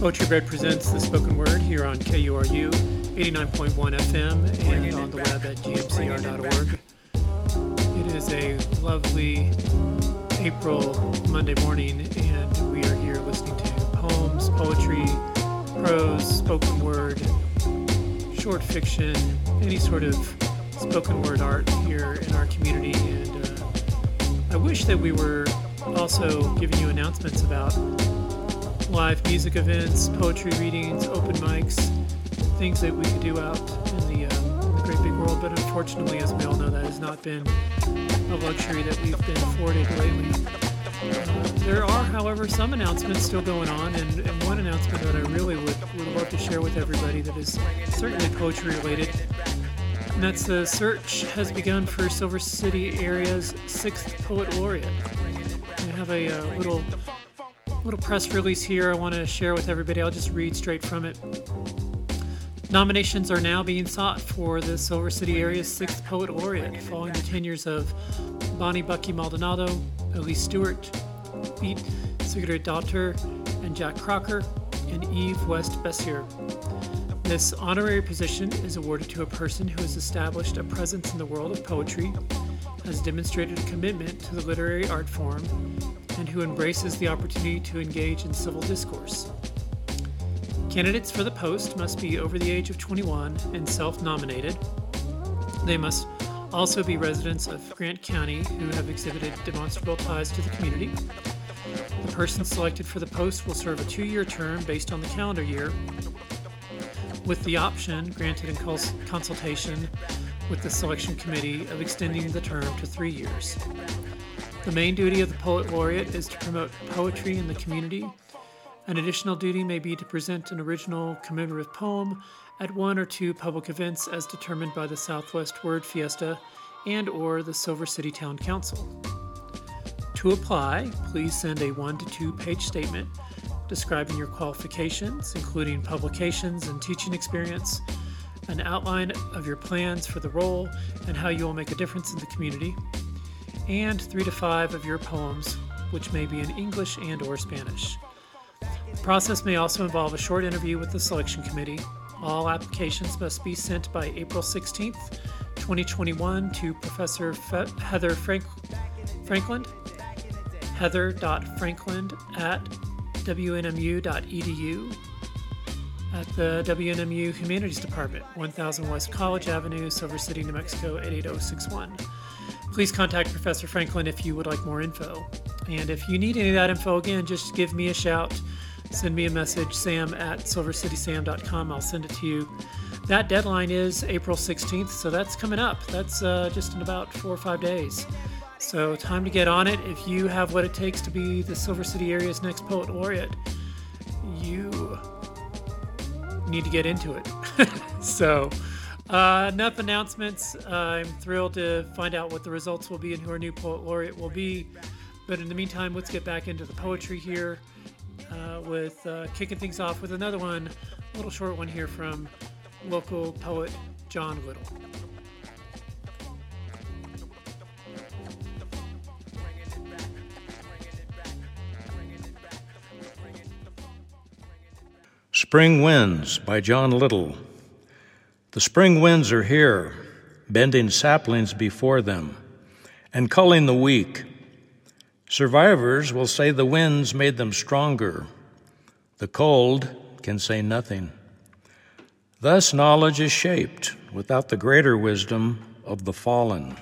Poetry Bread presents the spoken word here on KURU 89.1 FM and on the web at gmcr.org. It is a lovely April Monday morning, and we are here listening to poems, poetry, prose, spoken word, short fiction, any sort of spoken word art here in our community. And I wish that we were also giving you announcements about live music events, poetry readings, open mics, things that we could do out in the great big world. But unfortunately, as we all know, that has not been a luxury that we've been afforded lately. There are, however, some announcements still going on, and one announcement that I really would love to share with everybody that is certainly poetry related, and that's the search has begun for Silver City area's 6th Poet Laureate. We have a little press release here I want to share with everybody. I'll just read straight from it. Nominations are now being sought for the Silver City area's 6th Poet Laureate, following the tenures of Bonnie Bucky Maldonado, Elise Stewart, Beat Sigrid Daughter, and Jack Crocker, and Eve West Bessier. This honorary position is awarded to a person who has established a presence in the world of poetry, has demonstrated a commitment to the literary art form, and who embraces the opportunity to engage in civil discourse. Candidates for the post must be over the age of 21 and self-nominated. They must also be residents of Grant County who have exhibited demonstrable ties to the community. The person selected for the post will serve a 2-year term based on the calendar year, with the option, granted in consultation with the selection committee, of extending the term to 3 years. The main duty of the Poet Laureate is to promote poetry in the community. An additional duty may be to present an original commemorative poem at 1 or 2 public events as determined by the Southwest Word Fiesta and/or the Silver City Town Council. To apply, please send a 1 to 2 page statement describing your qualifications, including publications and teaching experience, an outline of your plans for the role and how you will make a difference in the community, and 3 to 5 of your poems, which may be in English and/or Spanish. The process may also involve a short interview with the selection committee. All applications must be sent by April 16th, 2021 to Professor Heather Franklin, heather.franklin@wnmu.edu, at the WNMU Humanities Department, 1000 West College Avenue, Silver City, New Mexico, 88061. Please contact Professor Franklin if you would like more info. And if you need any of that info, again, just give me a shout. Send me a message, sam@silvercitysam.com. I'll send it to you. That deadline is April 16th, so that's coming up. That's just in about 4 or 5 days. So time to get on it. If you have what it takes to be the Silver City area's next Poet Laureate, you need to get into it. So enough announcements. I'm thrilled to find out what the results will be and who our new Poet Laureate will be. But in the meantime, let's get back into the poetry here with kicking things off with another one, a little short one here from local poet John Little. Spring Winds by John Little. The spring winds are here, bending saplings before them and culling the weak. Survivors will say the winds made them stronger. The cold can say nothing. Thus knowledge is shaped without the greater wisdom of the fallen.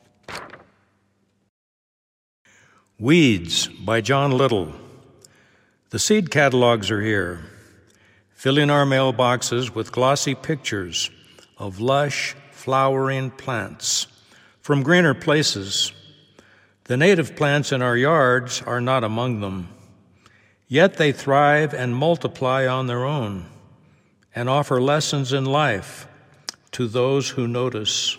Weeds by John Little. The seed catalogs are here, filling our mailboxes with glossy pictures of lush, flowering plants from greener places. The native plants in our yards are not among them, yet they thrive and multiply on their own and offer lessons in life to those who notice.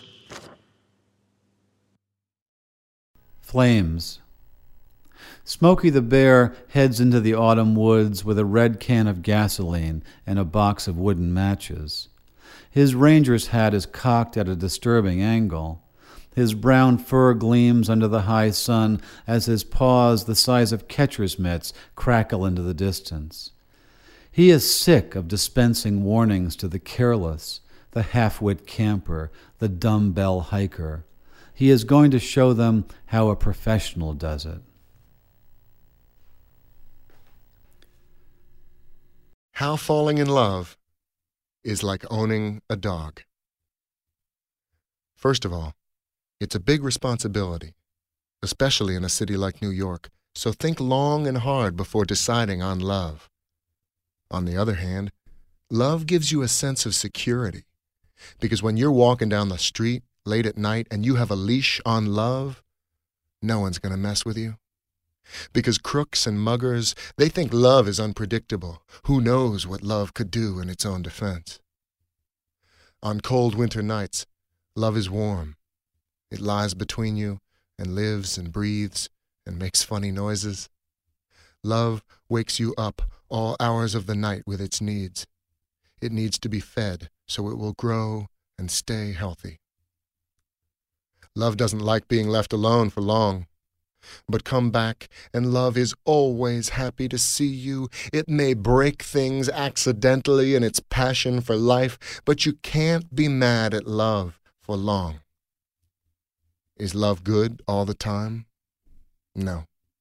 Flames. Smokey the Bear heads into the autumn woods with a red can of gasoline and a box of wooden matches. His ranger's hat is cocked at a disturbing angle. His brown fur gleams under the high sun as his paws, the size of catcher's mitts, crackle into the distance. He is sick of dispensing warnings to the careless, the half-wit camper, the dumbbell hiker. He is going to show them how a professional does it. How falling in love is like owning a dog. First of all, it's a big responsibility, especially in a city like New York, so think long and hard before deciding on love. On the other hand, love gives you a sense of security, because when you're walking down the street late at night and you have a leash on love, no one's going to mess with you. Because crooks and muggers, they think love is unpredictable. Who knows what love could do in its own defense? On cold winter nights, love is warm. It lies between you and lives and breathes and makes funny noises. Love wakes you up all hours of the night with its needs. It needs to be fed so it will grow and stay healthy. Love doesn't like being left alone for long. But come back, and love is always happy to see you. It may break things accidentally in its passion for life, but you can't be mad at love for long. Is love good all the time? No.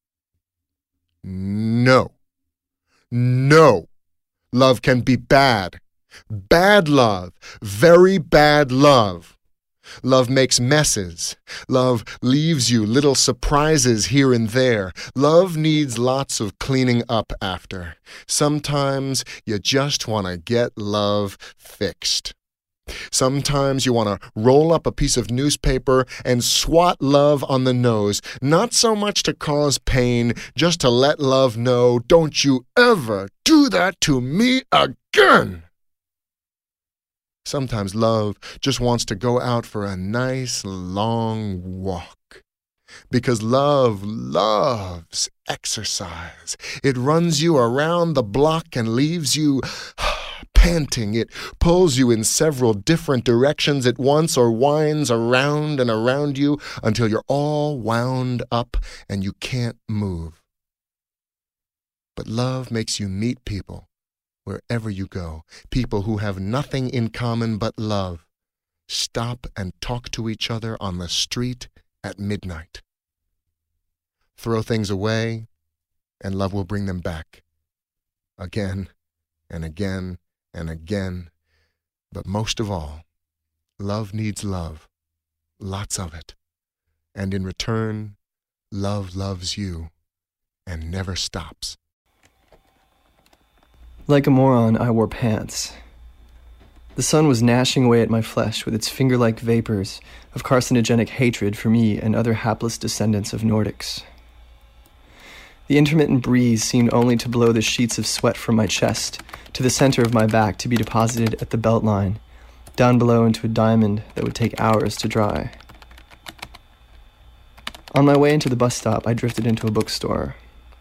No. No. Love can be bad. Bad love. Very bad love. Love makes messes. Love leaves you little surprises here and there. Love needs lots of cleaning up after. Sometimes you just want to get love fixed. Sometimes you want to roll up a piece of newspaper and swat love on the nose, not so much to cause pain, just to let love know, don't you ever do that to me again. Sometimes love just wants to go out for a nice long walk. Because love loves exercise. It runs you around the block and leaves you panting. It pulls you in several different directions at once or winds around and around you until you're all wound up and you can't move. But love makes you meet people wherever you go, people who have nothing in common but love. Stop and talk to each other on the street at midnight. Throw things away, and love will bring them back. Again and again and again. But most of all, love needs love, lots of it. And in return, love loves you and never stops. Like a moron, I wore pants. The sun was gnashing away at my flesh with its finger-like vapors of carcinogenic hatred for me and other hapless descendants of Nordics. The intermittent breeze seemed only to blow the sheets of sweat from my chest to the center of my back to be deposited at the belt line, down below into a diamond that would take hours to dry. On my way into the bus stop, I drifted into a bookstore.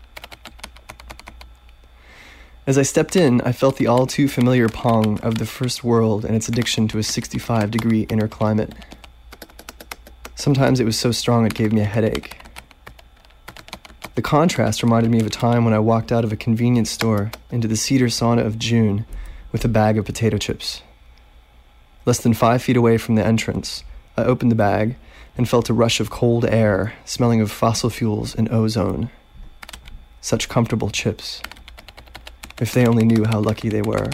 As I stepped in, I felt the all-too-familiar pong of the first world and its addiction to a 65-degree inner climate. Sometimes it was so strong it gave me a headache. The contrast reminded me of a time when I walked out of a convenience store into the cedar sauna of June with a bag of potato chips. Less than 5 feet away from the entrance, I opened the bag and felt a rush of cold air, smelling of fossil fuels and ozone. Such comfortable chips. If they only knew how lucky they were.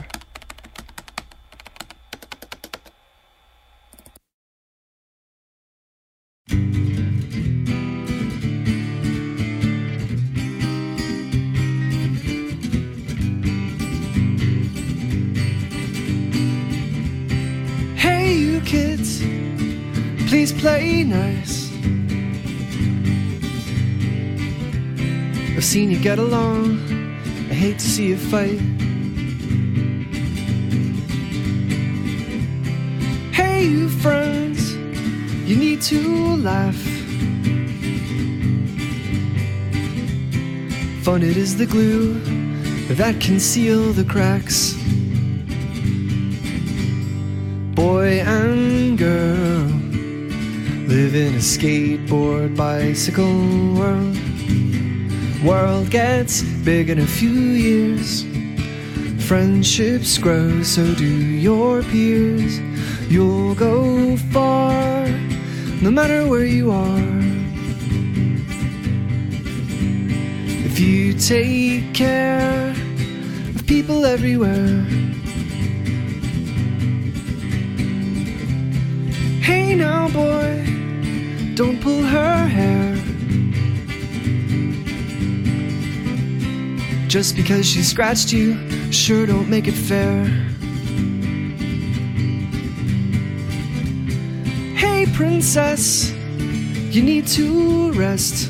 Hey, you kids, please play nice. I've seen you get along. I hate to see you fight. Hey, you friends, you need to laugh. Fun it is the glue that can seal the cracks. Boy and girl live in a skateboard bicycle world. World gets big in a few years. Friendships grow, so do your peers. You'll go far, no matter where you are. If you take care of people everywhere. Hey now, boy, don't pull her hair. Just because she scratched you, sure don't make it fair. Hey princess, you need to rest.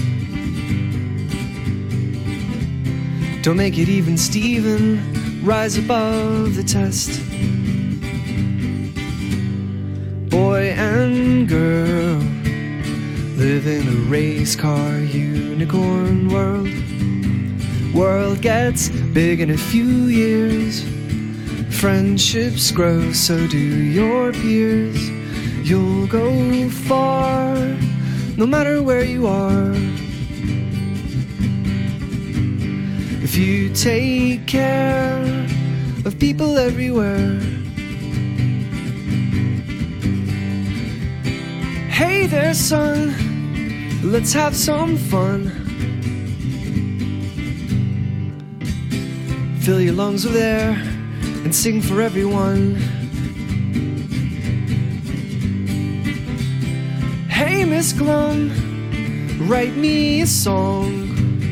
Don't make it even Steven, rise above the test. Boy and girl live in a race car unicorn world. World gets big in a few years. Friendships grow, so do your peers. You'll go far, no matter where you are. If you take care of people everywhere. Hey there, son, let's have some fun. Fill your lungs with air and sing for everyone. Hey, Miss Glum, write me a song.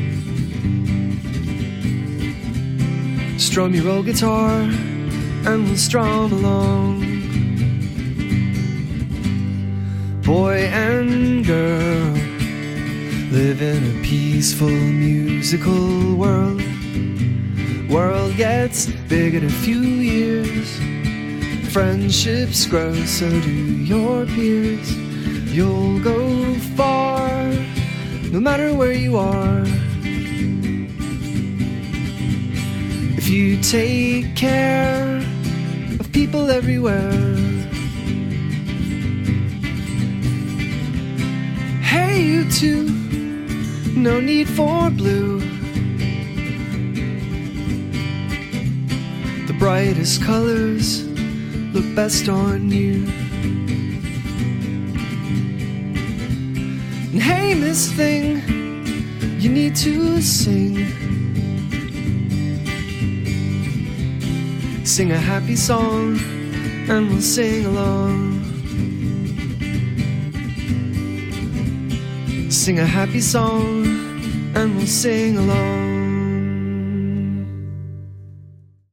Strum your old guitar and we'll strum along. Boy and girl live in a peaceful musical world. World gets big in a few years. Friendships grow, so do your peers. You'll go far, no matter where you are. If you take care of people everywhere. Hey, you two, no need for blue. The brightest colors look best on you. And hey, Miss Thing, you need to sing. Sing a happy song and we'll sing along. Sing a happy song and we'll sing along.